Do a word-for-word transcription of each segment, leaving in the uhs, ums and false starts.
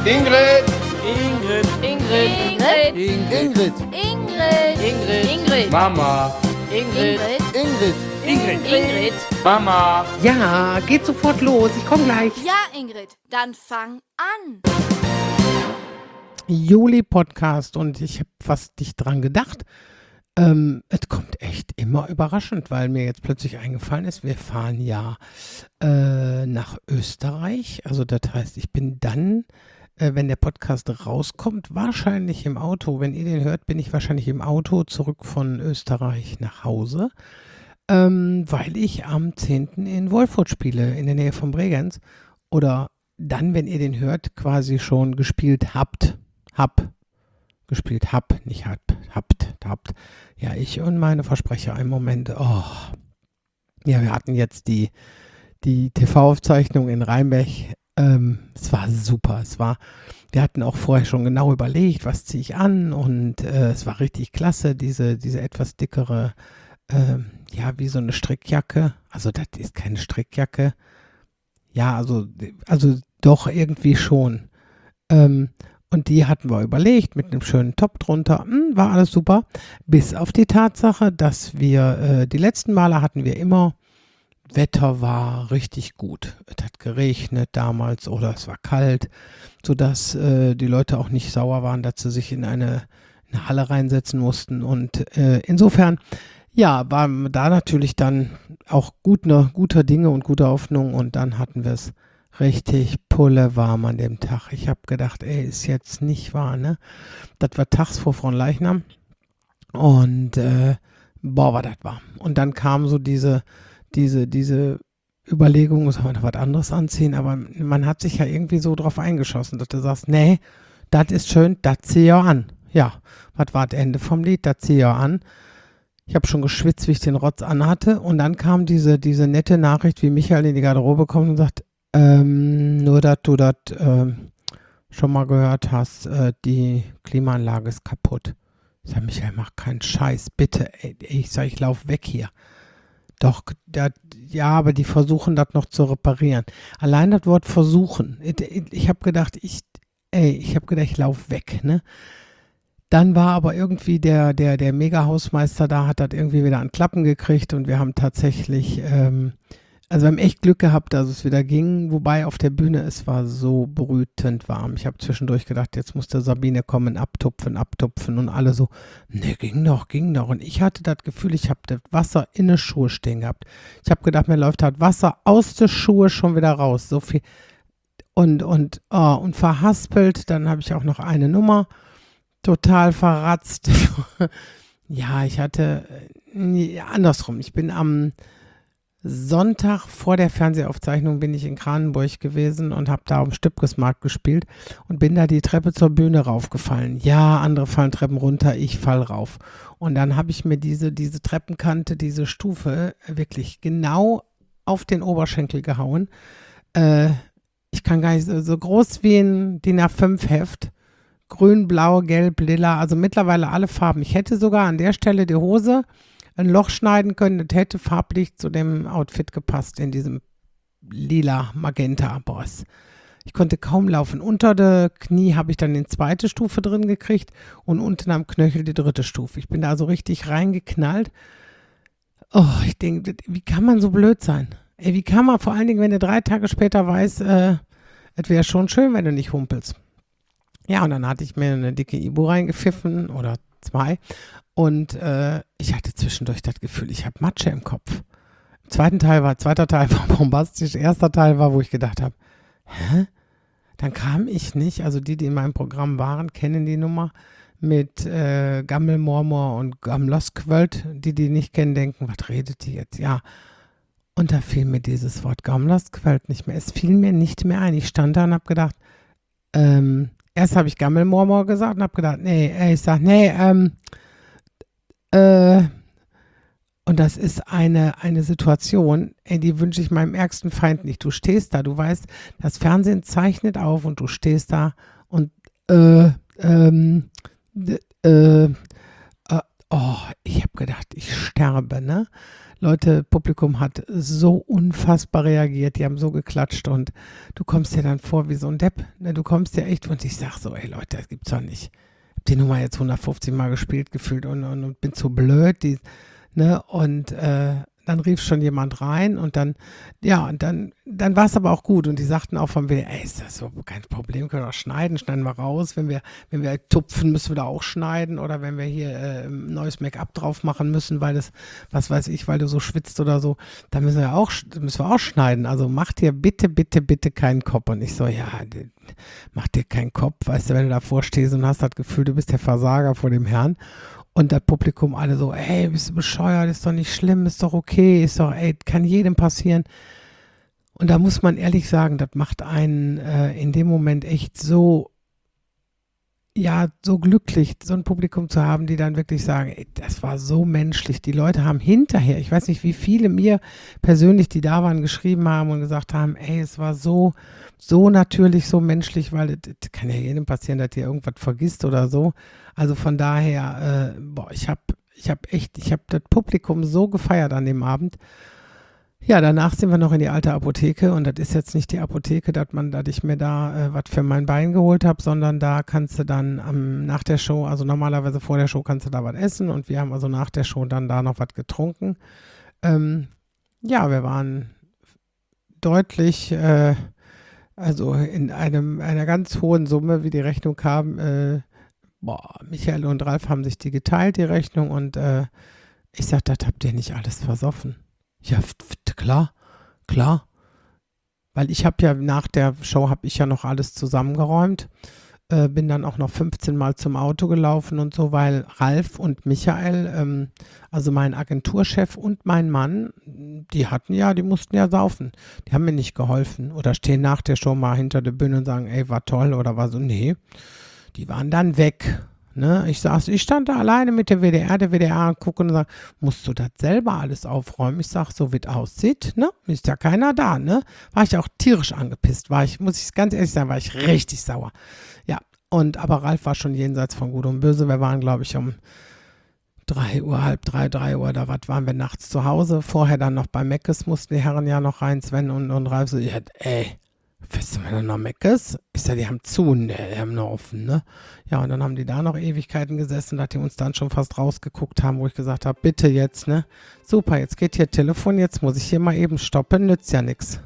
Ingrid! Ingrid. Ingrid. Ingrid. Ingrid. Ingrid. Ingrid. Mama! Ingrid. Ingrid. Ingrid. Ingrid. Mama! Ja, geht sofort los. Ich komme gleich. Ja, Ingrid, dann fang an. Juli-Podcast und ich habe fast nicht dran gedacht. Ähm, es kommt echt immer überraschend, weil mir jetzt plötzlich eingefallen ist, wir fahren ja äh, nach Österreich. Also das heißt, ich bin dann, äh, wenn der Podcast rauskommt, wahrscheinlich im Auto. Wenn ihr den hört, bin ich wahrscheinlich im Auto zurück von Österreich nach Hause, ähm, weil ich am zehnten in Wolfurt spiele, in der Nähe von Bregenz. Oder dann, wenn ihr den hört, quasi schon gespielt habt. Hab. Gespielt hab, nicht hab, habt, habt. Ja, ich und meine Versprecher im Moment. Oh. Ja, wir hatten jetzt die, die T V-Aufzeichnung in Rheinberg. Ähm, es war super. Es war, wir hatten auch vorher schon genau überlegt, was ziehe ich an und äh, es war richtig klasse, diese, diese etwas dickere, ähm, ja, wie so eine Strickjacke. Also das ist keine Strickjacke. Ja, also, also doch irgendwie schon. Ähm, Und die hatten wir überlegt mit einem schönen Top drunter. Hm, war alles super. Bis auf die Tatsache, dass wir, äh, die letzten Male hatten wir immer, Wetter war richtig gut. Es hat geregnet damals oder es war kalt, sodass äh, die Leute auch nicht sauer waren, dass sie sich in eine, eine Halle reinsetzen mussten. Und äh, insofern, ja, waren da natürlich dann auch gut, ne, guter Dinge und gute Hoffnung. Und dann hatten wir es richtig pulle warm an dem Tag. Ich habe gedacht, ey, ist jetzt nicht wahr, ne? Das war tags vor Fronleichnam und äh, boah, war das warm. Und dann kam so diese, diese, diese Überlegung, soll man noch was anderes anziehen, aber man hat sich ja irgendwie so drauf eingeschossen, dass du sagst, nee, das ist schön, das zieh ich auch an. Ja, was war das Ende vom Lied? Das zieh ich auch an. Ich habe schon geschwitzt, wie ich den Rotz anhatte und dann kam diese, diese nette Nachricht, wie Michael in die Garderobe kommt und sagt, Ähm, nur, dass du das ähm, schon mal gehört hast, äh, die Klimaanlage ist kaputt. Ich sag, Michael, mach keinen Scheiß, bitte. Ey, ich sag, ich lauf weg hier. Doch, dat, ja, aber die versuchen das noch zu reparieren. Allein das Wort versuchen. Ich, ich habe gedacht, ich, ey, ich habe gedacht, ich lauf weg, ne? Dann war aber irgendwie der, der, der Mega-Hausmeister da, hat das irgendwie wieder an Klappen gekriegt und wir haben tatsächlich, ähm, Also wir haben echt Glück gehabt, dass es wieder ging, wobei auf der Bühne es war so brütend warm. Ich habe zwischendurch gedacht, jetzt muss der Sabine kommen, abtupfen, abtupfen und alle so, ne, ging doch, ging doch. Und ich hatte das Gefühl, ich habe das Wasser in den Schuhe stehen gehabt. Ich habe gedacht, mir läuft halt Wasser aus den Schuhe schon wieder raus. So viel und, und, oh, und verhaspelt. Dann habe ich auch noch eine Nummer total verratzt. Ja, ich hatte, äh, andersrum, ich bin am Sonntag vor der Fernsehaufzeichnung bin ich in Kranenburg gewesen und habe da auf dem Stübkesmarkt gespielt und bin da die Treppe zur Bühne raufgefallen. Ja, andere fallen Treppen runter, ich fall rauf. Und dann habe ich mir diese, diese Treppenkante, diese Stufe wirklich genau auf den Oberschenkel gehauen. Äh, ich kann gar nicht, so, so groß wie ein D I N A fünf Heft. Grün, blau, gelb, lila, also mittlerweile alle Farben. Ich hätte sogar an der Stelle die Hose ein Loch schneiden können, das hätte farblich zu dem Outfit gepasst, in diesem lila Magenta-Boss. Ich konnte kaum laufen. Unter der Knie habe ich dann die zweite Stufe drin gekriegt und unten am Knöchel die dritte Stufe. Ich bin da so richtig reingeknallt. Oh, ich denke, wie kann man so blöd sein? Ey, wie kann man, vor allen Dingen, wenn du drei Tage später weißt, äh, es wäre schon schön, wenn du nicht humpelst. Ja, und dann hatte ich mir eine dicke Ibu reingepfiffen oder zwei. Und äh, ich hatte zwischendurch das Gefühl, ich habe Matsche im Kopf. Zweiten Teil war, zweiter Teil war bombastisch. Erster Teil war, wo ich gedacht habe, hä? Dann kam ich nicht, also die, die in meinem Programm waren, kennen die Nummer mit äh, Gammelmormor und Gamloskvöld. Die, die nicht kennen, denken, was redet die jetzt? Ja. Und da fiel mir dieses Wort Gamloskvöld nicht mehr. Es fiel mir nicht mehr ein. Ich stand da und habe gedacht, ähm, erst habe ich Gammelmormor gesagt und habe gedacht, nee, äh, ich sag, nee, ähm, Äh, und das ist eine, eine Situation, ey, die wünsche ich meinem ärgsten Feind nicht. Du stehst da, du weißt, das Fernsehen zeichnet auf und du stehst da und äh, ähm, äh, äh, oh, ich habe gedacht, ich sterbe, ne? Leute, Publikum hat so unfassbar reagiert, die haben so geklatscht und du kommst dir dann vor wie so ein Depp. Ne? Du kommst dir echt und ich sag so, ey Leute, das gibt's doch nicht. Ich hab die Nummer jetzt hundertfünfzig Mal gespielt gefühlt und, und, und bin zu blöd. Die, ne? Und äh, dann rief schon jemand rein und dann, ja, und dann, dann war es aber auch gut und die sagten auch von mir, ey, ist das so kein Problem, können wir auch schneiden, schneiden wir raus, wenn wir, wenn wir tupfen, müssen wir da auch schneiden oder wenn wir hier äh, neues Make-up drauf machen müssen, weil das, was weiß ich, weil du so schwitzt oder so, dann müssen wir auch, müssen wir auch schneiden, also mach dir bitte, bitte, bitte keinen Kopf und ich so, ja, mach dir keinen Kopf, weißt du, wenn du davor stehst und hast das Gefühl, du bist der Versager vor dem Herrn. Und das Publikum alle so, ey, bist du bescheuert, ist doch nicht schlimm, ist doch okay, ist doch, ey, kann jedem passieren. Und da muss man ehrlich sagen, das macht einen äh, in dem Moment echt so, ja, so glücklich, so ein Publikum zu haben, die dann wirklich sagen, ey, das war so menschlich. Die Leute haben hinterher, ich weiß nicht, wie viele mir persönlich, die da waren, geschrieben haben und gesagt haben, ey, es war so, so natürlich, so menschlich, weil es kann ja jedem passieren, dass ihr irgendwas vergisst oder so. Also von daher, äh, boah, ich habe ich hab echt, ich habe das Publikum so gefeiert an dem Abend. Ja, danach sind wir noch in die alte Apotheke und das ist jetzt nicht die Apotheke, dass man, dass ich mir da äh, was für mein Bein geholt habe, sondern da kannst du dann ähm, nach der Show, also normalerweise vor der Show kannst du da was essen und wir haben also nach der Show dann da noch was getrunken. Ähm, ja, wir waren deutlich, äh, also in einem, einer ganz hohen Summe, wie die Rechnung kam, äh, boah, Michael und Ralf haben sich die geteilt, die Rechnung, und äh, ich sag, das habt ihr nicht alles versoffen. Ja, f- f- klar, klar. Weil ich habe ja nach der Show, habe ich ja noch alles zusammengeräumt, äh, bin dann auch noch fünfzehn Mal zum Auto gelaufen und so, weil Ralf und Michael, ähm, also mein Agenturchef und mein Mann, die hatten ja, die mussten ja saufen. Die haben mir nicht geholfen oder stehen nach der Show mal hinter der Bühne und sagen, ey, war toll oder war so, nee. Die waren dann weg. Ne? Ich saß, ich stand da alleine mit der W D R, der W D R gucken und sagen, musst du das selber alles aufräumen? Ich sag, so wie es aussieht, ne? Ist ja keiner da, ne? War ich auch tierisch angepisst, war ich, muss ich ganz ehrlich sagen, war ich richtig sauer. Ja, und aber Ralf war schon jenseits von Gut und Böse. Wir waren, glaube ich, um drei Uhr, halb drei, drei Uhr, da was waren wir nachts zu Hause. Vorher dann noch bei Meckes mussten die Herren ja noch rein, Sven und, und Ralf so, ja, ey, weißt du, wenn du noch Meckes? Ich sag, die haben zu, ne, die haben noch offen, ne? Ja, und dann haben die da noch Ewigkeiten gesessen, dass die uns dann schon fast rausgeguckt haben, wo ich gesagt habe, bitte jetzt, ne? Super, jetzt geht hier Telefon, jetzt muss ich hier mal eben stoppen, nützt ja nix.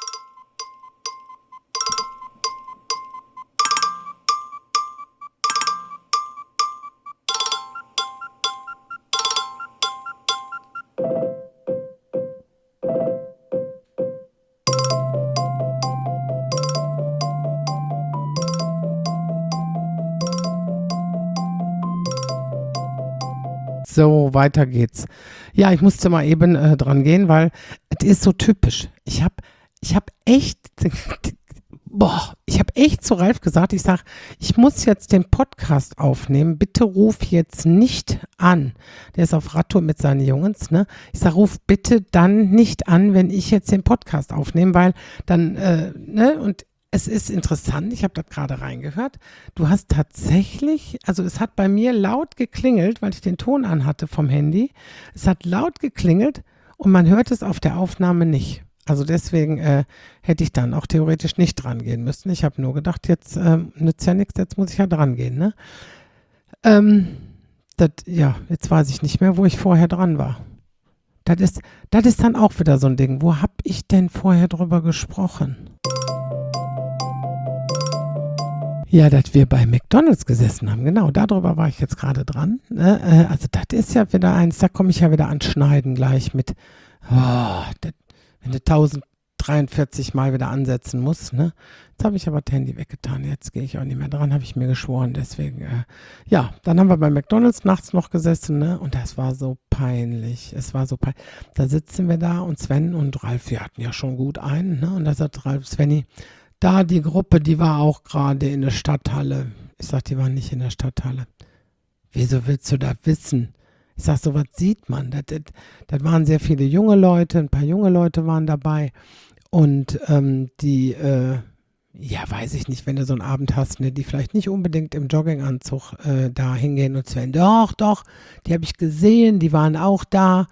So, weiter geht's. Ja, ich musste mal eben äh, dran gehen, weil es ist so typisch. Ich habe ich hab echt, boah, ich habe echt zu Ralf gesagt, ich sage, ich muss jetzt den Podcast aufnehmen, bitte ruf jetzt nicht an. Der ist auf Radtour mit seinen Jungs, ne? Ich sage, ruf bitte dann nicht an, wenn ich jetzt den Podcast aufnehme, weil dann, äh, ne, und es ist interessant, ich habe das gerade reingehört. Du hast tatsächlich, also es hat bei mir laut geklingelt, weil ich den Ton anhatte vom Handy. Es hat laut geklingelt und man hört es auf der Aufnahme nicht. Also deswegen äh, hätte ich dann auch theoretisch nicht dran gehen müssen. Ich habe nur gedacht, jetzt ähm, nützt ja nichts, jetzt muss ich ja dran gehen. Ne? Ähm, das, ja, jetzt weiß ich nicht mehr, wo ich vorher dran war. Das ist, das ist dann auch wieder so ein Ding. Wo habe ich denn vorher drüber gesprochen? Ja, dass wir bei McDonald's gesessen haben, genau, darüber war ich jetzt gerade dran. Ne? Äh, also das ist ja wieder eins, da komme ich ja wieder ans Schneiden gleich mit, oh, das, wenn du tausenddreiundvierzig Mal wieder ansetzen musst. Ne? Jetzt habe ich aber das Handy weggetan, jetzt gehe ich auch nicht mehr dran, habe ich mir geschworen, deswegen, äh, ja, dann haben wir bei McDonald's nachts noch gesessen, ne? Und das war so peinlich, es war so peinlich. Da sitzen wir da und Sven und Ralf, wir hatten ja schon gut einen, ne? Und da sagt Ralf, Svenny, da die Gruppe, die war auch gerade in der Stadthalle. Ich sag, die waren nicht in der Stadthalle. Wieso willst du das wissen? Ich sag, sowas sieht man. Das, das, das waren sehr viele junge Leute, ein paar junge Leute waren dabei. Und ähm, die, äh, ja, weiß ich nicht, wenn du so einen Abend hast, ne, die vielleicht nicht unbedingt im Jogginganzug äh, da hingehen und Sven, doch, doch, die habe ich gesehen, die waren auch da.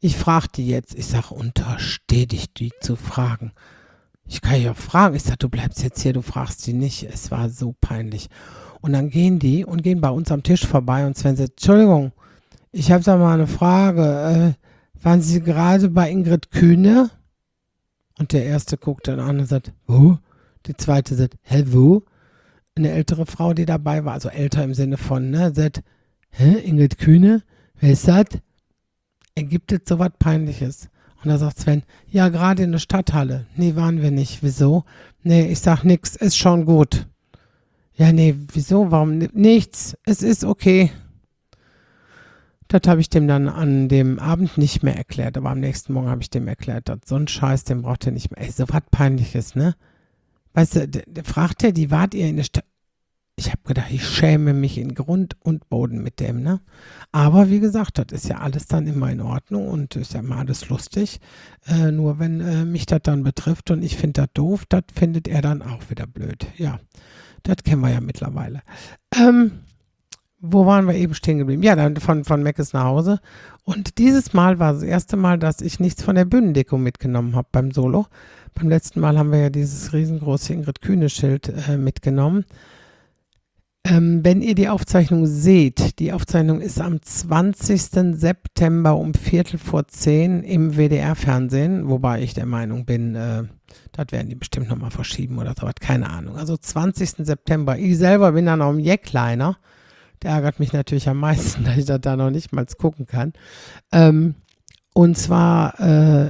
Ich frage die jetzt. Ich sage, untersteh dich, die zu fragen. Ich kann ja auch fragen. Ich sage, du bleibst jetzt hier, du fragst die nicht. Es war so peinlich. Und dann gehen die und gehen bei uns am Tisch vorbei und Sven sagt, Entschuldigung, ich habe da mal eine Frage. Äh, waren Sie gerade bei Ingrid Kühne? Und der erste guckt dann an und sagt, wo? Die zweite sagt, hä, wo? Eine ältere Frau, die dabei war, also älter im Sinne von, ne, sagt, hä, Ingrid Kühne? Wer ist das? Gibt es so was Peinliches? Und da sagt Sven, ja, gerade in der Stadthalle. Nee, waren wir nicht. Wieso? Nee, ich sag nix, ist schon gut. Ja, nee, wieso? Warum? Nichts, es ist okay. Das habe ich dem dann an dem Abend nicht mehr erklärt, aber am nächsten Morgen habe ich dem erklärt, dass so ein Scheiß, den braucht ihr nicht mehr. Ey, so was Peinliches, ne? Weißt du, der, der fragt er, die wart ihr in der Stadt? Ich habe gedacht, ich schäme mich in Grund und Boden mit dem, ne? Aber wie gesagt, das ist ja alles dann immer in Ordnung und ist ja immer alles lustig. Äh, nur wenn äh, mich das dann betrifft und ich finde das doof, das findet er dann auch wieder blöd. Ja, das kennen wir ja mittlerweile. Ähm, wo waren wir eben stehen geblieben? Ja, dann von, von Meckes nach Hause. Und dieses Mal war das erste Mal, dass ich nichts von der Bühnendeko mitgenommen habe beim Solo. Beim letzten Mal haben wir ja dieses riesengroße Ingrid Kühne-Schild äh, mitgenommen. Ähm, wenn ihr die Aufzeichnung seht, die Aufzeichnung ist am zwanzigsten September um Viertel vor zehn im W D R-Fernsehen, wobei ich der Meinung bin, äh, das werden die bestimmt nochmal verschieben oder sowas, keine Ahnung. Also zwanzigsten September. Ich selber bin dann auf dem Jackliner. Der ärgert mich natürlich am meisten, dass ich das da noch nicht mal gucken kann. Ähm, und zwar, äh,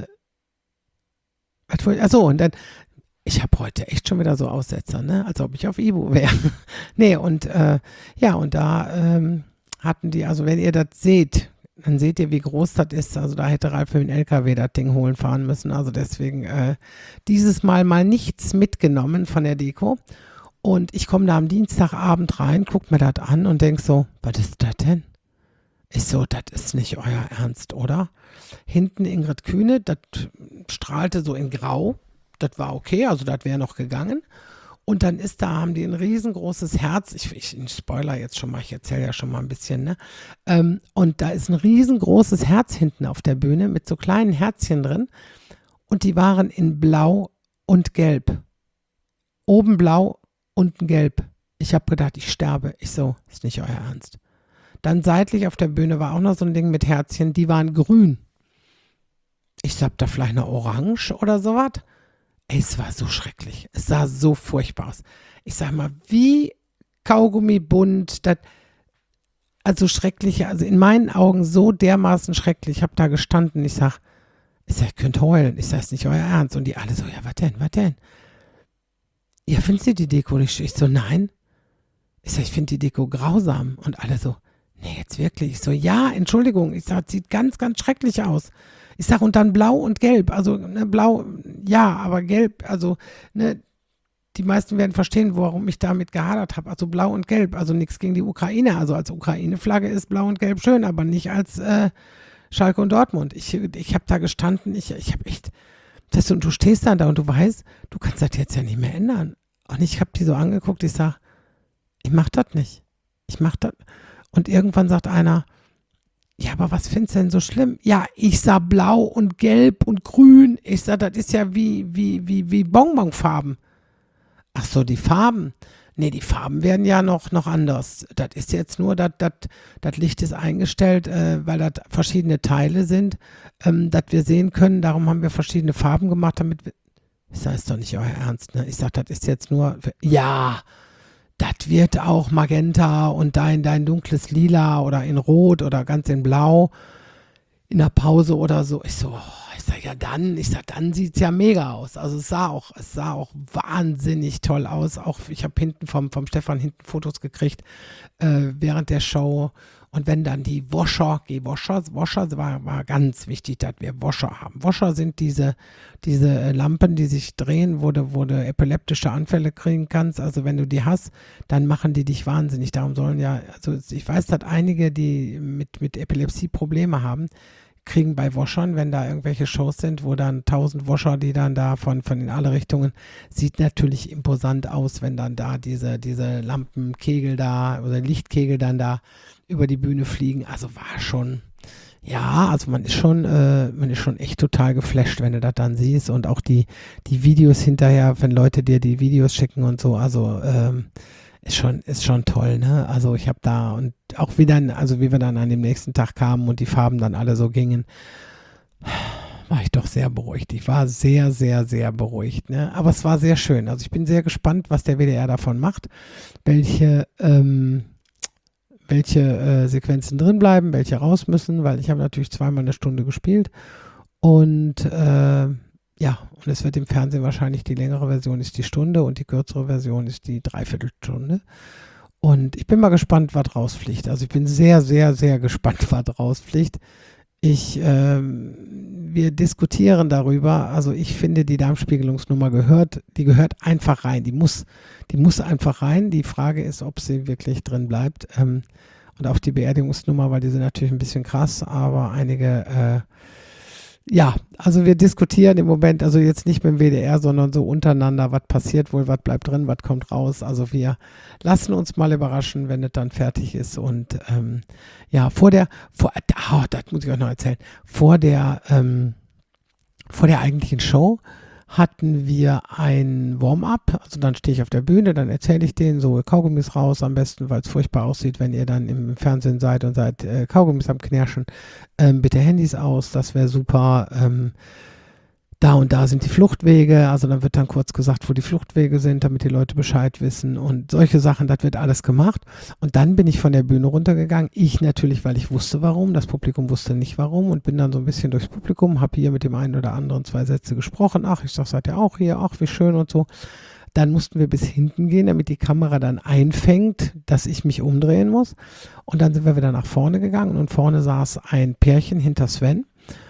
achso, und dann, ich habe heute echt schon wieder so Aussetzer, ne? Als ob ich auf Ibu wäre. Nee, und äh, ja, und da ähm, hatten die, also wenn ihr das seht, dann seht ihr, wie groß das ist. Also da hätte Ralf mit dem L K W das Ding holen fahren müssen. Also deswegen äh, dieses Mal mal nichts mitgenommen von der Deko. Und ich komme da am Dienstagabend rein, guck mir das an und denk so, was ist das denn? Ich so, das ist nicht euer Ernst, oder? Hinten Ingrid Kühne, das strahlte so in Grau. Das war okay, also das wäre noch gegangen. Und dann ist da, haben die ein riesengroßes Herz. Ich, ich, ich spoiler jetzt schon mal, ich erzähle ja schon mal ein bisschen, ne? Ähm, und da ist ein riesengroßes Herz hinten auf der Bühne mit so kleinen Herzchen drin. Und die waren in Blau und Gelb. Oben blau, unten gelb. Ich habe gedacht, ich sterbe. Ich so, ist nicht euer Ernst. Dann seitlich auf der Bühne war auch noch so ein Ding mit Herzchen, die waren grün. Ich so, habt da vielleicht eine Orange oder sowas? Ey, es war so schrecklich. Es sah so furchtbar aus. Ich sag mal, wie Kaugummi bunt, das, also schrecklich, also in meinen Augen so dermaßen schrecklich. Ich habe da gestanden, ich sag, ich sag, ihr könnt heulen. Ich sag, ist nicht euer Ernst. Und die alle so, ja, was denn, was denn? Ja, findest du die Deko nicht schön? Ich so, nein. Ich sag, ich finde die Deko grausam. Und alle so, nee, jetzt wirklich. Ich so, ja, Entschuldigung. Ich sag, sieht ganz, ganz schrecklich aus. Ich sag, und dann blau und gelb. Also, ne, blau, ja, aber gelb, also, ne, die meisten werden verstehen, warum ich damit gehadert habe. Also blau und gelb, also nichts gegen die Ukraine. Also als Ukraine-Flagge ist blau und gelb schön, aber nicht als äh, Schalke und Dortmund. Ich, ich habe da gestanden, ich, ich habe echt, das, und du stehst dann da und du weißt, du kannst das jetzt ja nicht mehr ändern. Und ich habe die so angeguckt, ich sag, ich mach das nicht. Ich mach das. Und irgendwann sagt einer, ja, aber was findest du denn so schlimm? Ja, ich sah blau und gelb und grün. Ich sag, das ist ja wie, wie, wie, wie Bonbonfarben. Ach so, die Farben. Nee, die Farben werden ja noch, noch anders. Das ist jetzt nur, das, das, das Licht ist eingestellt, äh, weil das verschiedene Teile sind, ähm, dass wir sehen können. Darum haben wir verschiedene Farben gemacht, damit wir. Ich sage, ist doch nicht euer Ernst, ne? Ich sage, das ist jetzt nur. Für, ja, das wird auch Magenta und dein, dein dunkles Lila oder in Rot oder ganz in Blau in der Pause oder so. Ich so, ich sag, ja dann, ich sag, dann sieht es ja mega aus. Also es sah auch, es sah auch wahnsinnig toll aus. Auch ich habe hinten vom, vom Stefan hinten Fotos gekriegt äh, während der Show. Und wenn dann die Washer, die Washer, Washer war, war ganz wichtig, dass wir Washer haben. Washer sind diese, diese Lampen, die sich drehen, wo du, wo du epileptische Anfälle kriegen kannst. Also wenn du die hast, dann machen die dich wahnsinnig. Darum sollen ja, also ich weiß, dass einige, die mit, mit Epilepsie Probleme haben, kriegen bei Washern, wenn da irgendwelche Shows sind, wo dann tausend Washer, die dann da von, von in alle Richtungen, sieht natürlich imposant aus, wenn dann da diese, diese Lampenkegel da oder Lichtkegel dann da über die Bühne fliegen. Also war schon, Ja, also man ist schon, äh, man ist schon echt total geflasht, wenn du das dann siehst und auch die, die Videos hinterher, wenn Leute dir die Videos schicken und so, also ähm, ist schon, ist schon toll, ne? Also ich habe da und auch wie dann, also wie wir dann an dem nächsten Tag kamen und die Farben dann alle so gingen, war ich doch sehr beruhigt. Ich war sehr, sehr, sehr beruhigt, ne? Aber es war sehr schön. Also ich bin sehr gespannt, was der W D R davon macht, welche, ähm, welche äh, Sequenzen drin bleiben, welche raus müssen, weil ich habe natürlich zweimal eine Stunde gespielt und äh, ja, und es wird im Fernsehen wahrscheinlich die längere Version ist die Stunde und die kürzere Version ist die Dreiviertelstunde. Und ich bin mal gespannt, was rausfliegt. Also ich bin sehr, sehr, sehr gespannt, was rausfliegt. Ich, ähm, wir diskutieren darüber. Also ich finde, die Darmspiegelungsnummer gehört, die gehört einfach rein. Die muss, die muss einfach rein. Die Frage ist, ob sie wirklich drin bleibt. Ähm, und auch die Beerdigungsnummer, weil die sind natürlich ein bisschen krass, aber einige, äh, ja, also wir diskutieren im Moment, also jetzt nicht beim W D R, sondern so untereinander, was passiert wohl, was bleibt drin, was kommt raus. Also wir lassen uns mal überraschen, wenn es dann fertig ist. Und ähm, ja, vor der, vor, oh, das muss ich euch noch erzählen, vor der, ähm, vor der eigentlichen Show hatten wir ein Warm-up, also dann stehe ich auf der Bühne, dann erzähle ich denen so Kaugummis raus, am besten, weil es furchtbar aussieht, wenn ihr dann im Fernsehen seid und seid äh, Kaugummis am Knirschen, ähm, bitte Handys aus, das wäre super, ähm, da und da sind die Fluchtwege, also dann wird dann kurz gesagt, wo die Fluchtwege sind, damit die Leute Bescheid wissen und solche Sachen, das wird alles gemacht und dann bin ich von der Bühne runtergegangen, ich natürlich, weil ich wusste warum, das Publikum wusste nicht warum und bin dann so ein bisschen durchs Publikum, habe hier mit dem einen oder anderen zwei Sätze gesprochen, ach, ich sag, seid ihr auch hier, ach, wie schön und so. Dann mussten wir bis hinten gehen, damit die Kamera dann einfängt, dass ich mich umdrehen muss und dann sind wir wieder nach vorne gegangen und vorne saß ein Pärchen hinter Sven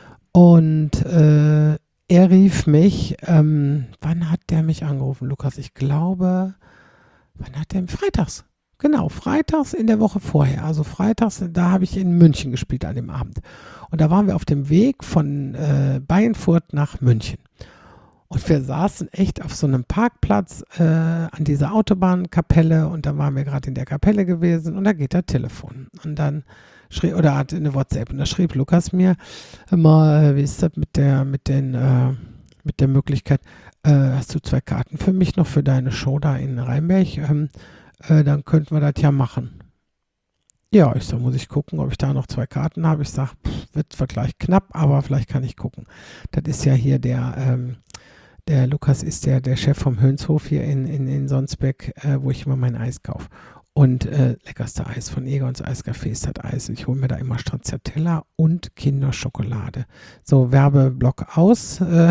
und äh, er rief mich, ähm, wann hat der mich angerufen, Lukas? Ich glaube, wann hat der mich? Freitags. Genau, freitags in der Woche vorher. Also freitags, da habe ich in München gespielt an dem Abend. Und da waren wir auf dem Weg von äh, Bayernfurt nach München. Und wir saßen echt auf so einem Parkplatz äh, an dieser Autobahnkapelle und da waren wir gerade in der Kapelle gewesen und da geht das Telefon. Und dann schrieb, oder hat eine WhatsApp und da schrieb Lukas mir immer, wie ist das mit der, mit den, äh, mit der Möglichkeit, äh, hast du zwei Karten für mich noch für deine Show da in Rheinberg? Ähm, äh, dann könnten wir das ja machen. Ja, ich so, muss ich gucken, ob ich da noch zwei Karten habe. Ich sage, wird zwar gleich knapp, aber vielleicht kann ich gucken. Das ist ja hier der, ähm, der Lukas ist der, der Chef vom Hönshof hier in, in, in Sonsbeck, äh, wo ich immer mein Eis kaufe. Und äh, leckerste Eis von Egons Eiscafé ist das Eis. Ich hole mir da immer Stracciatella und Kinderschokolade. So, Werbeblock aus. Äh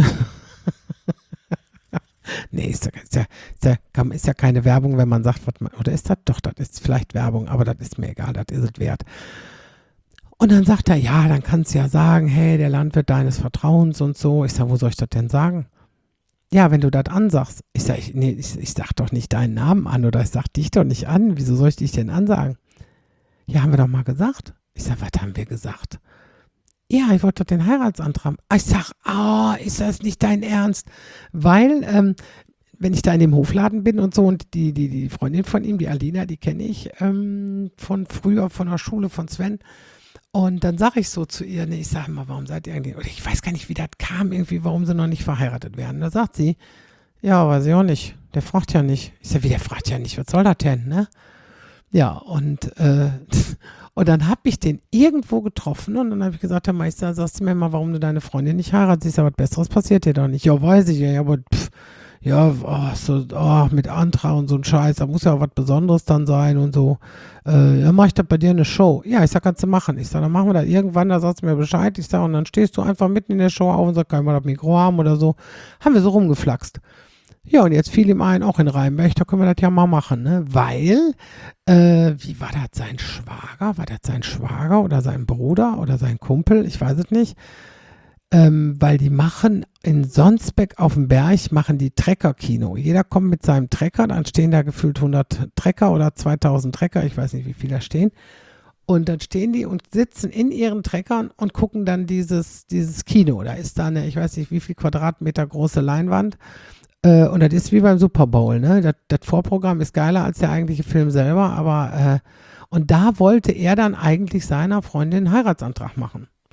nee, ist ja, ist, ja, ist, ja, ist ja keine Werbung, wenn man sagt, was man, oder ist das? Doch, das ist vielleicht Werbung, aber das ist mir egal, das ist es wert. Und dann sagt er, ja, dann kannst du ja sagen, hey, der Landwirt deines Vertrauens und so. Ich sage, wo soll ich das denn sagen? Ja, wenn du das ansagst, ich sage, nee, ich, ich sag doch nicht deinen Namen an oder ich sag dich doch nicht an. Wieso soll ich dich denn ansagen? Ja, haben wir doch mal gesagt. Ich sage, was haben wir gesagt? Ja, ich wollte doch den Heiratsantrag. Ich sage, oh, ist das nicht dein Ernst? Weil, ähm, wenn ich da in dem Hofladen bin und so und die, die, die Freundin von ihm, die Alina, die kenne ich ähm, von früher, von der Schule von Sven. Und dann sage ich so zu ihr, nee, ich sage mal, warum seid ihr eigentlich, oder ich weiß gar nicht, wie das kam, irgendwie, warum sie noch nicht verheiratet werden. Da sagt sie, ja, weiß ich auch nicht, der fragt ja nicht. Ich sage, wie, der fragt ja nicht, was soll das denn, ne? Ja, und, äh, und dann habe ich den irgendwo getroffen und dann habe ich gesagt, Herr Meister, sagst du mir mal, warum du deine Freundin nicht heiratest? Ich sage, was Besseres passiert dir doch nicht. Ja, weiß ich ja, aber pff, ja, oh, so, oh, mit Antrag und so ein Scheiß, da muss ja auch was Besonderes dann sein und so. Äh, dann mache ich da bei dir eine Show. Ja, ich sag, kannst du machen. Ich sag, dann machen wir das irgendwann, da sagst du mir Bescheid. Ich sag, und dann stehst du einfach mitten in der Show auf und sagst, kann ich mal das Mikro haben oder so. Haben wir so rumgeflaxt. Ja, und jetzt fiel ihm ein, auch in Rheinberg, da können wir das ja mal machen, ne? Weil, äh, wie war das, sein Schwager? War das sein Schwager oder sein Bruder oder sein Kumpel? Ich weiß es nicht. Ähm, weil die machen in Sonsbeck auf dem Berg, machen die Trecker-Kino. Jeder kommt mit seinem Trecker, dann stehen da gefühlt hundert Trecker oder zweitausend Trecker, ich weiß nicht, wie viele da stehen. Und dann stehen die und sitzen in ihren Treckern und gucken dann dieses, dieses Kino. Da ist da eine, ich weiß nicht, wie viel Quadratmeter große Leinwand. Äh, und das ist wie beim Super Bowl, ne? Das, das Vorprogramm ist geiler als der eigentliche Film selber, aber äh, und da wollte er dann eigentlich seiner Freundin einen Heiratsantrag machen.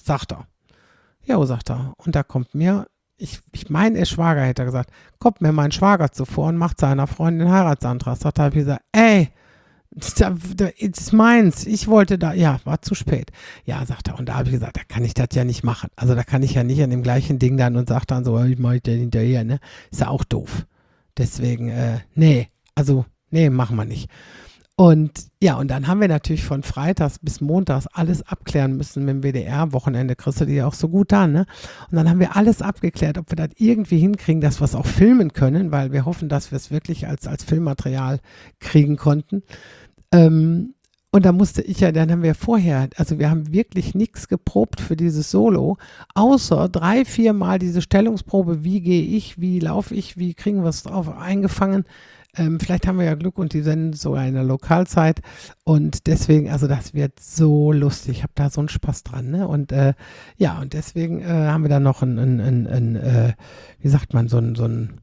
sagt er. Ja, sagt er. Und da kommt mir, ich, ich meine, er Schwager, hätte er gesagt, kommt mir mein Schwager zuvor und macht seiner Freundin den Heiratsantrag. Sagt er, habe ich gesagt, ey, das ist meins, ich wollte da, ja, war zu spät. Ja, sagt er, und da habe ich gesagt, da kann ich das ja nicht machen. Also da kann ich ja nicht an dem gleichen Ding dann und sagt dann so, ich mache ich den hinterher, ne? Ist ja auch doof. Deswegen, äh, nee, also, nee, machen wir nicht. Und ja, und dann haben wir natürlich von Freitags bis Montags alles abklären müssen mit dem W D R. Wochenende kriegst du die ja auch so gut an, ne? Und dann haben wir alles abgeklärt, ob wir das irgendwie hinkriegen, dass wir es auch filmen können, weil wir hoffen, dass wir es wirklich als, als Filmmaterial kriegen konnten. Ähm, und da musste ich ja, dann haben wir vorher, also wir haben wirklich nichts geprobt für dieses Solo, außer drei, vier Mal diese Stellungsprobe, wie gehe ich, wie laufe ich, wie kriegen wir es drauf eingefangen. Ähm, vielleicht haben wir ja Glück und die senden sogar in der Lokalzeit und deswegen, also das wird so lustig, ich habe da so einen Spaß dran, ne? Und äh, ja, und deswegen äh, haben wir da noch ein, ein, ein, ein äh, wie sagt man, so ein, so ein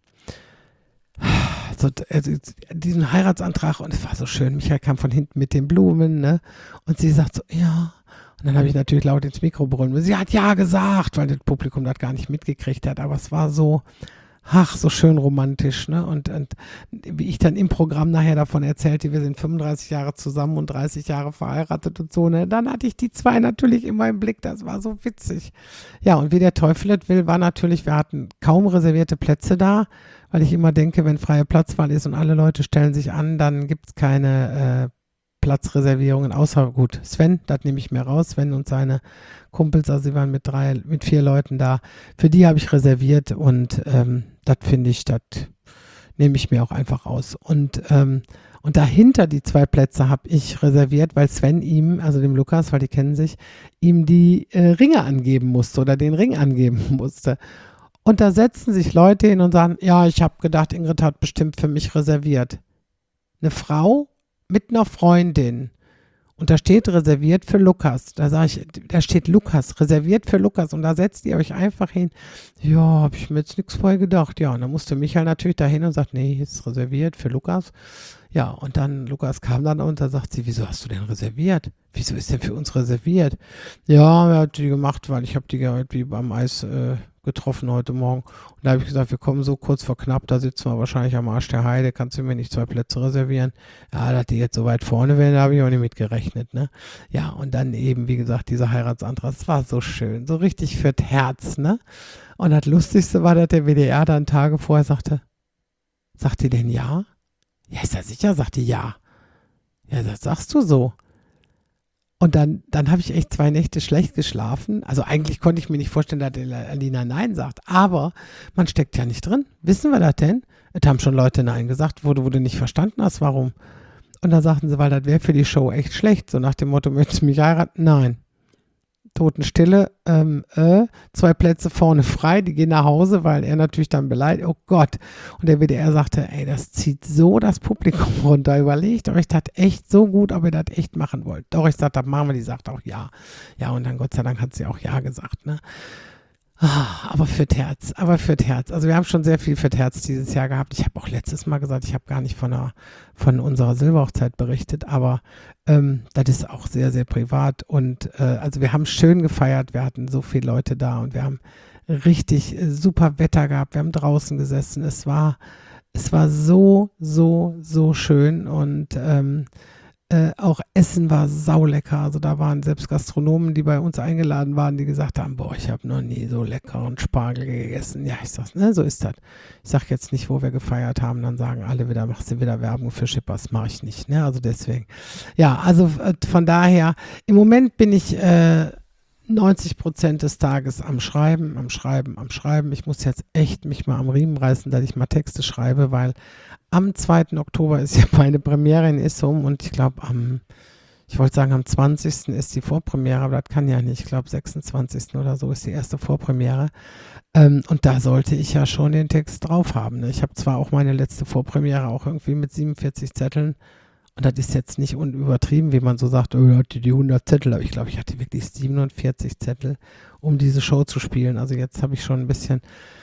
So, also diesen Heiratsantrag und es war so schön. Michael kam von hinten mit den Blumen, ne? Und sie sagt so, ja. Und dann habe ich natürlich laut ins Mikro brüllen. Sie hat ja gesagt, weil das Publikum das gar nicht mitgekriegt hat. Aber es war so, ach, so schön romantisch, ne? Und, und wie ich dann im Programm nachher davon erzählte, wir sind fünfunddreißig Jahre zusammen und dreißig Jahre verheiratet und so, ne? Dann hatte ich die zwei natürlich immer im Blick. Das war so witzig. Ja, und wie der Teufel es will, war natürlich, wir hatten kaum reservierte Plätze da. Weil ich immer denke, wenn freie Platzwahl ist und alle Leute stellen sich an, dann gibt es keine äh, Platzreservierungen, außer gut, Sven, das nehme ich mir raus, Sven und seine Kumpels, also sie waren mit drei, mit vier Leuten da, für die habe ich reserviert und ähm, das finde ich, das nehme ich mir auch einfach raus. Und, ähm, und dahinter die zwei Plätze habe ich reserviert, weil Sven ihm, also dem Lukas, weil die kennen sich, ihm die äh, Ringe angeben musste oder den Ring angeben musste. Und da setzen sich Leute hin und sagen, ja, ich habe gedacht, Ingrid hat bestimmt für mich reserviert. Eine Frau mit einer Freundin. Und da steht reserviert für Lukas. Da sage ich, da steht Lukas, reserviert für Lukas. Und da setzt ihr euch einfach hin. Ja, habe ich mir jetzt nichts vorher gedacht. Ja, und dann musste Michael natürlich dahin und sagt, nee, ist reserviert für Lukas. Ja, und dann, Lukas kam dann und da sagt sie, wieso hast du denn reserviert? Wieso ist denn für uns reserviert? Ja, er hat die gemacht, weil ich habe die irgendwie beim Eis äh, getroffen heute Morgen. Und da habe ich gesagt, wir kommen so kurz vor knapp, da sitzen wir wahrscheinlich am Arsch der Heide, kannst du mir nicht zwei Plätze reservieren? Ja, dass die jetzt so weit vorne wären, da habe ich auch nicht mit gerechnet, ne? Ja, und dann eben, wie gesagt, dieser Heiratsantrag, das war so schön, so richtig fürs Herz, ne? Und das Lustigste war, dass der W D R dann Tage vorher sagte, sagt die denn ja? Ja, ist ja sicher, sagt die ja. Ja, das sagst du so. Und dann, dann habe ich echt zwei Nächte schlecht geschlafen. Also eigentlich konnte ich mir nicht vorstellen, dass Alina Nein sagt. Aber man steckt ja nicht drin. Wissen wir das denn? Es haben schon Leute Nein gesagt, wo du, wo du nicht verstanden hast, warum. Und dann sagten sie, weil das wäre für die Show echt schlecht. So nach dem Motto, möchtest du mich heiraten? Nein. Totenstille, ähm, äh, zwei Plätze vorne frei, die gehen nach Hause, weil er natürlich dann beleidigt, oh Gott. Und der W D R sagte, ey, das zieht so das Publikum runter, überlegt euch das echt so gut, ob ihr das echt machen wollt. Doch, ich sagte, das machen wir, die sagt auch ja. Ja, und dann Gott sei Dank hat sie auch ja gesagt, ne. Ah, aber fürs Herz, aber fürs Herz. Also wir haben schon sehr viel fürs Herz dieses Jahr gehabt. Ich habe auch letztes Mal gesagt, ich habe gar nicht von, einer, von unserer Silberhochzeit berichtet, aber ähm, das ist auch sehr, sehr privat. Und äh, also wir haben schön gefeiert, wir hatten so viele Leute da und wir haben richtig äh, super Wetter gehabt, wir haben draußen gesessen. Es war, es war so, so, so schön und ähm, Äh, auch Essen war saulecker. Also da waren selbst Gastronomen, die bei uns eingeladen waren, die gesagt haben, boah, ich habe noch nie so leckeren Spargel gegessen. Ja, ich sag, ne, so ist das. Ich sag jetzt nicht, wo wir gefeiert haben, dann sagen alle wieder, machst du wieder Werbung für Schippers. Mache ich nicht, ne, also deswegen. Ja, also äh, von daher, im Moment bin ich äh, neunzig Prozent des Tages am Schreiben, am Schreiben, am Schreiben. Ich muss jetzt echt mich mal am Riemen reißen, dass ich mal Texte schreibe, weil am zweiten Oktober ist ja meine Premiere in Issum und ich glaube am, ich wollte sagen am zwanzigsten ist die Vorpremiere, aber das kann ja nicht. Ich glaube sechsundzwanzigsten oder so ist die erste Vorpremiere. Ähm, und da sollte ich ja schon den Text drauf haben. Ne? Ich habe zwar auch meine letzte Vorpremiere auch irgendwie mit siebenundvierzig Zetteln und das ist jetzt nicht unübertrieben, wie man so sagt, oh, ich hatte die hundert Zettel, aber ich glaube, ich hatte wirklich siebenundvierzig Zettel, um diese Show zu spielen. Also jetzt habe ich schon ein bisschen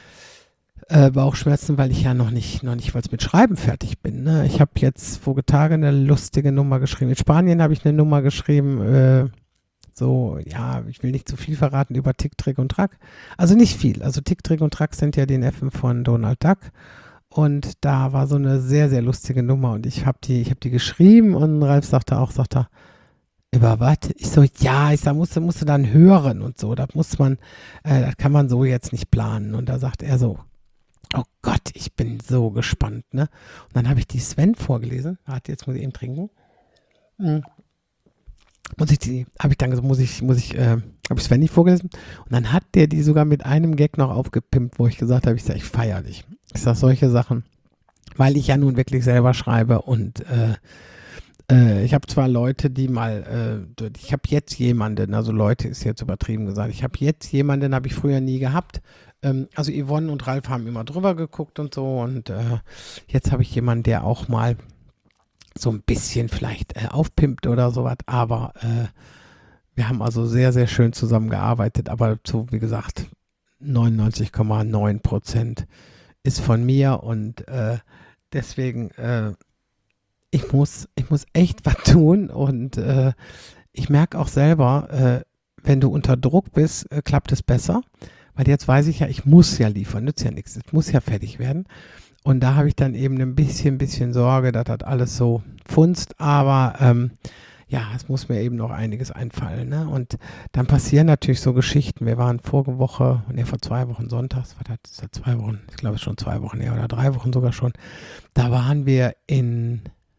Äh, Bauchschmerzen, weil ich ja noch nicht, noch nicht, weil es mit Schreiben fertig bin. Ne? Ich habe jetzt vor Tage eine lustige Nummer geschrieben. In Spanien habe ich eine Nummer geschrieben, äh, so, ja, ich will nicht zu viel verraten über Tick, Trick und Track. Also nicht viel. Also Tick, Trick und Track sind ja die Neffen von Donald Duck. Und da war so eine sehr, sehr lustige Nummer. Und ich habe die, ich hab die geschrieben und Ralf sagte auch, sagt er, über was? Ich so, ja, ich sag, musst, du- musst du dann hören und so. Das muss man, äh, das kann man so jetzt nicht planen. Und da sagt er so, oh Gott, ich bin so gespannt, ne? Und dann habe ich die Sven vorgelesen. Warte, jetzt muss ich eben trinken. Mhm. Muss ich die, habe ich dann gesagt, muss ich, muss ich, äh, habe ich Sven nicht vorgelesen. Und dann hat der die sogar mit einem Gag noch aufgepimpt, wo ich gesagt habe, ich sage, ich feiere dich. Ich sage solche Sachen, weil ich ja nun wirklich selber schreibe und äh, äh, ich habe zwar Leute, die mal, äh, ich habe jetzt jemanden, also Leute ist jetzt übertrieben gesagt, ich habe jetzt jemanden, habe ich früher nie gehabt. Ähm, also Yvonne und Ralf haben immer drüber geguckt und so und äh, jetzt habe ich jemanden, der auch mal so ein bisschen vielleicht äh, aufpimpt oder sowas, aber äh, wir haben also sehr, sehr schön zusammengearbeitet, aber so wie gesagt, neunundneunzig Komma neun Prozent ist von mir und äh, deswegen, äh, ich muss, ich muss echt was tun und äh, ich merke auch selber, äh, wenn du unter Druck bist, äh, klappt es besser, weil jetzt weiß ich ja, ich muss ja liefern, nützt ja nichts, es muss ja fertig werden. Und da habe ich dann eben ein bisschen, bisschen Sorge, dass das alles so funzt, aber ähm, ja, es muss mir eben noch einiges einfallen. Ne? Und dann passieren natürlich so Geschichten. Wir waren vorige Woche, ne, vor zwei Wochen sonntags, was hat das, ja zwei Wochen, ich glaube es schon zwei Wochen her oder drei Wochen sogar schon. Da waren wir in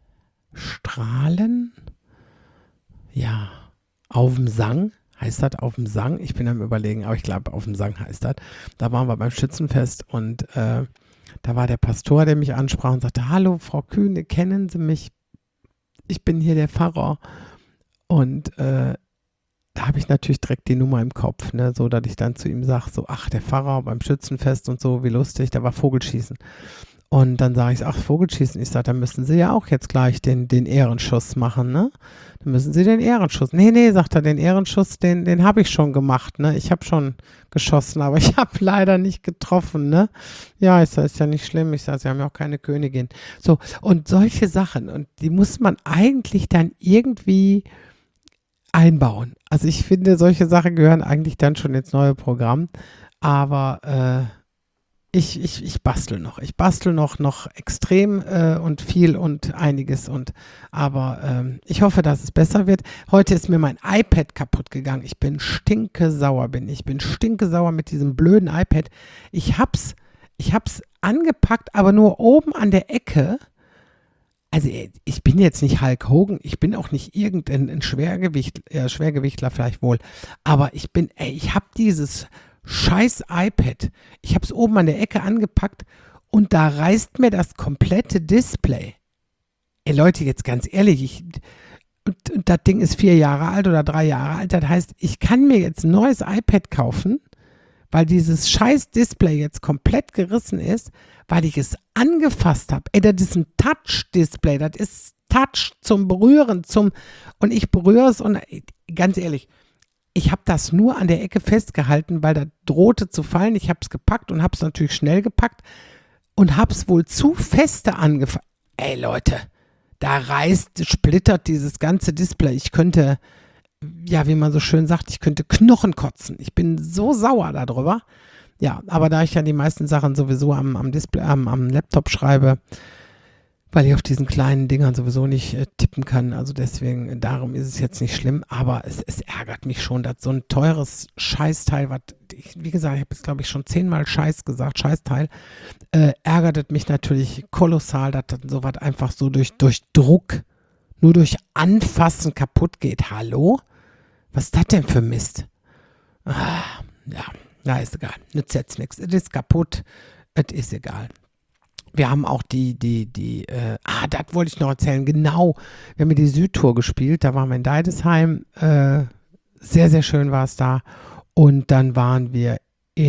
Strahlen, ja, auf dem Sang. Heißt das auf dem Sang? Ich bin am Überlegen, aber ich glaube, auf dem Sang heißt das. Da waren wir beim Schützenfest und äh, da war der Pastor, der mich ansprach und sagte, hallo Frau Kühne, kennen Sie mich? Ich bin hier der Pfarrer. Und äh, da habe ich natürlich direkt die Nummer im Kopf, ne? So dass ich dann zu ihm sage, so, ach, der Pfarrer beim Schützenfest und so, wie lustig, da war Vogelschießen. Und dann sage ich, ach, Vogelschießen. Ich sage, dann müssen Sie ja auch jetzt gleich den, den Ehrenschuss machen, ne? Dann müssen Sie den Ehrenschuss. Nee, nee, sagt er, den Ehrenschuss, den, den habe ich schon gemacht, ne? Ich habe schon geschossen, aber ich habe leider nicht getroffen, ne? Ja, ich sage, ist ja nicht schlimm. Ich sage, Sie haben ja auch keine Königin. So, und solche Sachen, und die muss man eigentlich dann irgendwie einbauen. Also ich finde, solche Sachen gehören eigentlich dann schon ins neue Programm, aber äh, Ich, ich, ich bastel noch. Ich bastel noch, noch extrem äh, und viel und einiges. Und, aber ähm, ich hoffe, dass es besser wird. Heute ist mir mein iPad kaputt gegangen. Ich bin stinkesauer, bin ich. Ich bin stinkesauer mit diesem blöden iPad. Ich hab's, ich hab's angepackt, aber nur oben an der Ecke. Also ich bin jetzt nicht Hulk Hogan, ich bin auch nicht irgendein ein Schwergewicht, äh, Schwergewichtler vielleicht wohl. Aber ich bin, ey, ich habe dieses scheiß iPad. Ich habe es oben an der Ecke angepackt und da reißt mir das komplette Display. Ey Leute, jetzt ganz ehrlich, ich, und, und das Ding ist vier Jahre alt oder drei Jahre alt. Das heißt, ich kann mir jetzt ein neues iPad kaufen, weil dieses scheiß Display jetzt komplett gerissen ist, weil ich es angefasst habe. Ey, das ist ein Touch-Display. Das ist Touch zum Berühren, zum und ich berühre es und ganz ehrlich, ich habe das nur an der Ecke festgehalten, weil das drohte zu fallen. Ich habe es gepackt und habe es natürlich schnell gepackt und habe es wohl zu feste angefasst. Ey Leute, da reißt, splittert dieses ganze Display. Ich könnte, ja, wie man so schön sagt, ich könnte Knochen kotzen. Ich bin so sauer darüber. Ja, aber da ich ja die meisten Sachen sowieso am, am Display, am, am Laptop schreibe, weil ich auf diesen kleinen Dingern sowieso nicht äh, tippen kann. Also deswegen, darum ist es jetzt nicht schlimm, aber es, es ärgert mich schon, dass so ein teures Scheißteil, was, ich, wie gesagt, ich habe jetzt glaube ich schon zehnmal Scheiß gesagt, Scheißteil, äh, ärgert es mich natürlich kolossal, dass das sowas einfach so durch, durch Druck, nur durch Anfassen kaputt geht. Hallo? Was ist das denn für Mist? Ah, ja, na ist egal, nützt jetzt nichts. Es ist kaputt, es ist egal. Wir haben auch die, die, die, äh, ah, das wollte ich noch erzählen, genau. Wir haben die Südtour gespielt, da waren wir in Deidesheim, äh, sehr, sehr schön war es da. Und dann waren wir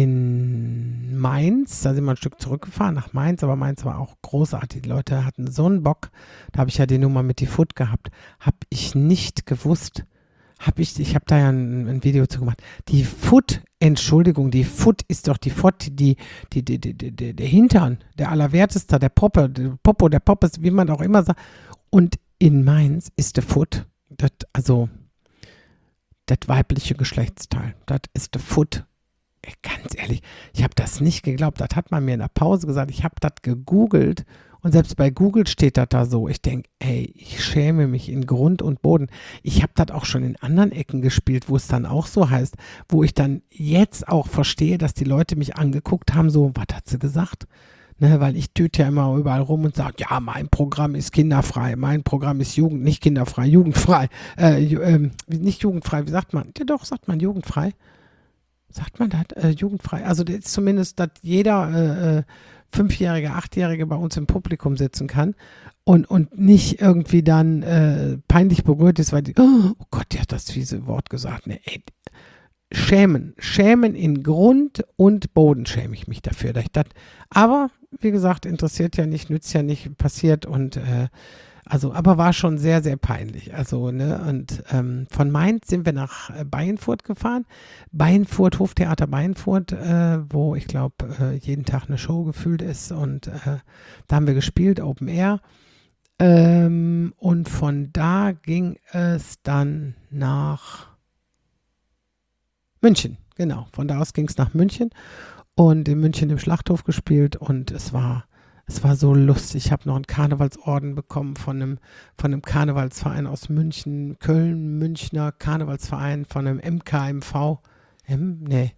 in Mainz, da sind wir ein Stück zurückgefahren nach Mainz, aber Mainz war auch großartig. Die Leute hatten so einen Bock, da habe ich ja die Nummer mit die Foot gehabt, habe ich nicht gewusst, habe ich, ich habe da ja ein, ein Video zu gemacht. Die Foot, Entschuldigung, die Foot ist doch die Foot, die, die, die, die, die, der Hintern, der Allerwerteste, der Poppe, der Popo, der Poppes, wie man auch immer sagt. Und in Mainz ist der Foot, das, also, das weibliche Geschlechtsteil. Das ist der Foot. Ey, ganz ehrlich, ich habe das nicht geglaubt. Das hat man mir in der Pause gesagt. Ich habe das gegoogelt und selbst bei Google steht das da so. Ich denke, ey, ich schäme mich in Grund und Boden. Ich habe das auch schon in anderen Ecken gespielt, wo es dann auch so heißt, wo ich dann jetzt auch verstehe, dass die Leute mich angeguckt haben, so, was hat sie gesagt? Ne, weil ich tüte ja immer überall rum und sage, ja, mein Programm ist kinderfrei, mein Programm ist Jugend, nicht kinderfrei, jugendfrei. Äh, ju- ähm, nicht jugendfrei, wie sagt man? Ja, doch, sagt man jugendfrei. Sagt man das? Äh, jugendfrei. Also das ist zumindest, dass jeder äh, äh, Fünfjährige, Achtjährige bei uns im Publikum sitzen kann und, und nicht irgendwie dann äh, peinlich berührt ist, weil die, oh Gott, die hat das fiese Wort gesagt. Ne, ey, schämen, schämen in Grund und Boden schäme ich mich dafür. Dass ich das, aber wie gesagt, interessiert ja nicht, nützt ja nicht, passiert und äh, also, aber war schon sehr, sehr peinlich. Also, ne, und ähm, von Mainz sind wir nach äh, Beinfurt gefahren. Beinfurt, Hoftheater Beinfurt, äh, wo ich glaube, äh, jeden Tag eine Show gefühlt ist. Und äh, da haben wir gespielt, Open Air. Ähm, und von da ging es dann nach München. Genau, von da aus ging es nach München. Und in München im Schlachthof gespielt. Und es war. Es war so lustig. Ich habe noch einen Karnevalsorden bekommen von einem, von einem Karnevalsverein aus München, Köln, Münchner Karnevalsverein, von einem M K M V. M? Nee.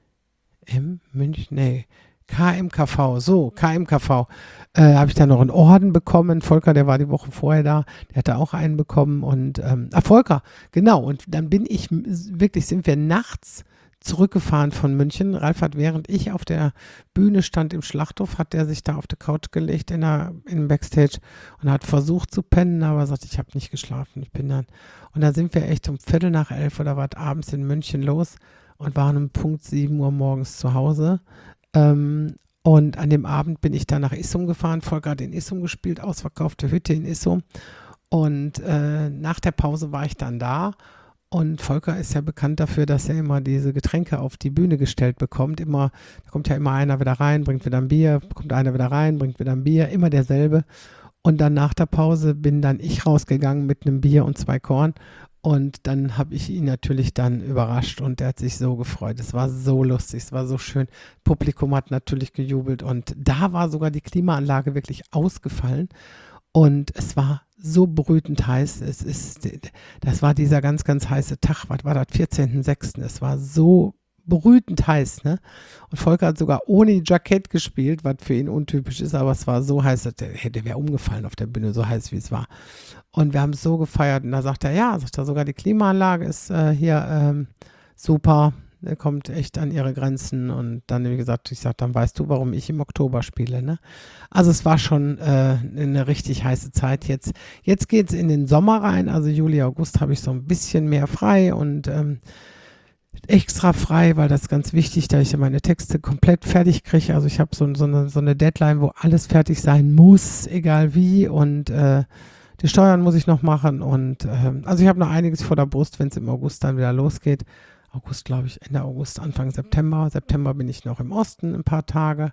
M? München? Nee. K M K V. So, K M K V. Äh, habe ich dann noch einen Orden bekommen. Volker, der war die Woche vorher da. Der hatte auch einen bekommen. Und, ähm, ah, Volker, genau. Und dann bin ich, wirklich, sind wir nachts zurückgefahren von München. Ralf hat, während ich auf der Bühne stand im Schlachthof, hat der sich da auf die Couch gelegt in der, im Backstage und hat versucht zu pennen, aber sagt, ich habe nicht geschlafen. Ich bin dann, und dann sind wir echt um Viertel nach elf oder was abends in München los und waren um Punkt sieben Uhr morgens zu Hause. Ähm, und an dem Abend bin ich dann nach Issum gefahren. Volker hat in Issum gespielt, ausverkaufte Hütte in Issum. Und äh, nach der Pause war ich dann da. Und Volker ist ja bekannt dafür, dass er immer diese Getränke auf die Bühne gestellt bekommt. Immer, da kommt ja immer einer wieder rein, bringt wieder ein Bier, kommt einer wieder rein, bringt wieder ein Bier, immer derselbe. Und dann nach der Pause bin dann ich rausgegangen mit einem Bier und zwei Korn. Und dann habe ich ihn natürlich dann überrascht und der hat sich so gefreut. Es war so lustig, es war so schön. Publikum hat natürlich gejubelt und da war sogar die Klimaanlage wirklich ausgefallen. Und es war so brütend heiß. Es ist, das war dieser ganz, ganz heiße Tag. Was war das? vierzehnten sechsten Es war so brütend heiß, ne? Und Volker hat sogar ohne Jackett gespielt, was für ihn untypisch ist, aber es war so heiß, dass der, der wäre umgefallen auf der Bühne, so heiß wie es war. Und wir haben es so gefeiert. Und da sagt er, ja, sagt er, sogar die Klimaanlage ist äh, hier ähm, super. Er kommt echt an ihre Grenzen und dann, wie gesagt, ich sage, dann weißt du, warum ich im Oktober spiele, ne? Also es war schon äh, eine richtig heiße Zeit jetzt. Jetzt geht es in den Sommer rein, also Juli, August habe ich so ein bisschen mehr frei und ähm, extra frei, weil das ist ganz wichtig, da ich meine Texte komplett fertig kriege. Also ich habe so, so, eine, so eine Deadline, wo alles fertig sein muss, egal wie und äh, die Steuern muss ich noch machen und äh, also ich habe noch einiges vor der Brust, wenn es im August dann wieder losgeht. August, glaube ich, Ende August, Anfang September. September bin ich noch im Osten ein paar Tage.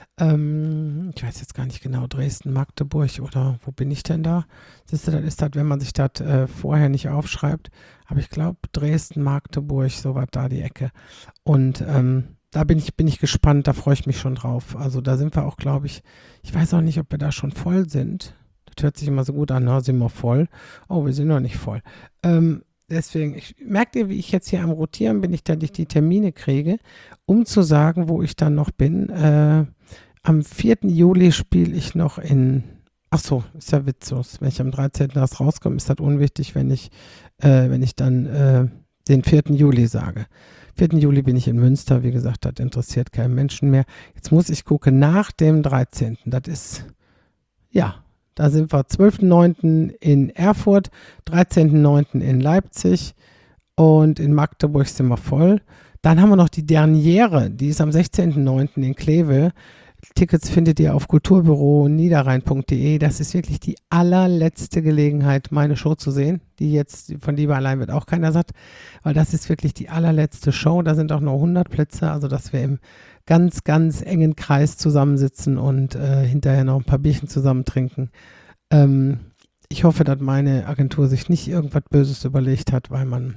Ähm, ich weiß jetzt gar nicht genau, Dresden, Magdeburg oder wo bin ich denn da? Siehst du, das ist das, wenn man sich das äh, vorher nicht aufschreibt. Aber ich glaube, Dresden, Magdeburg, so was da die Ecke. Und ähm, da bin ich, bin ich gespannt, da freue ich mich schon drauf. Also da sind wir auch, glaube ich, ich weiß auch nicht, ob wir da schon voll sind. Das hört sich immer so gut an, na, sind wir voll. Oh, wir sind noch nicht voll. Ähm, Deswegen, ich merke dir, wie ich jetzt hier am Rotieren bin, ich da die Termine kriege, um zu sagen, wo ich dann noch bin. Äh, am vierten Juli spiele ich noch in, ach so, ist ja witzlos. Wenn ich am dreizehnten erst rauskomme, ist das unwichtig, wenn ich, äh, wenn ich dann äh, den vierten Juli sage. vierten Juli bin ich in Münster, wie gesagt, das interessiert keinen Menschen mehr. Jetzt muss ich gucken, nach dem dreizehnten Das ist, ja, da sind wir zwölften neunten in Erfurt, dreizehnten neunten in Leipzig und in Magdeburg sind wir voll. Dann haben wir noch die Derniere, die ist am sechzehnten neunten in Kleve. Tickets findet ihr auf kulturbüro niederrhein punkt de. Das ist wirklich die allerletzte Gelegenheit, meine Show zu sehen. Die jetzt, von Liebe allein wird auch keiner satt, weil das ist wirklich die allerletzte Show. Da sind auch nur hundert Plätze, also dass wir im ganz, ganz engen Kreis zusammensitzen und äh, hinterher noch ein paar Bierchen zusammen trinken. Ähm, ich hoffe, dass meine Agentur sich nicht irgendwas Böses überlegt hat, weil man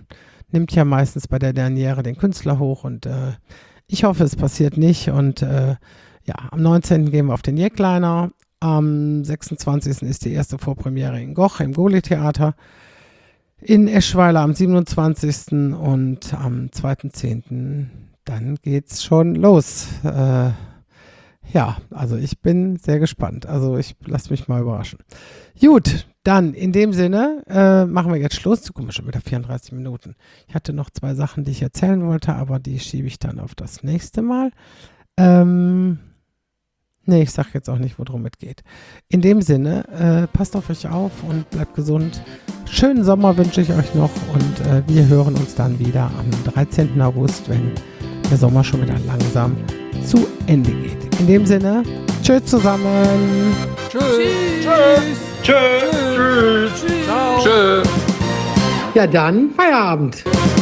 nimmt ja meistens bei der Derniere den Künstler hoch und äh, ich hoffe, es passiert nicht. Und äh, ja, am neunzehnten gehen wir auf den Jackliner. Am sechsundzwanzigsten ist die erste Vorpremiere in Goch im Goli-Theater. In Eschweiler am siebenundzwanzigsten und am zweiten zehnten dann geht's schon los. Äh, ja, also ich bin sehr gespannt. Also ich lasse mich mal überraschen. Gut, dann in dem Sinne äh, machen wir jetzt Schluss. Guck mal, schon wieder vierunddreißig Minuten. Ich hatte noch zwei Sachen, die ich erzählen wollte, aber die schiebe ich dann auf das nächste Mal. Ähm, nee, ich sage jetzt auch nicht, worum es geht. In dem Sinne, äh, passt auf euch auf und bleibt gesund. Schönen Sommer wünsche ich euch noch und äh, wir hören uns dann wieder am dreizehnten August, wenn der Sommer schon wieder langsam zu Ende geht. In dem Sinne, tschüss zusammen. Tschüss. Tschüss. Tschüss. Tschüss. Tschüss. Ciao. Tschüss. Ja, dann Feierabend.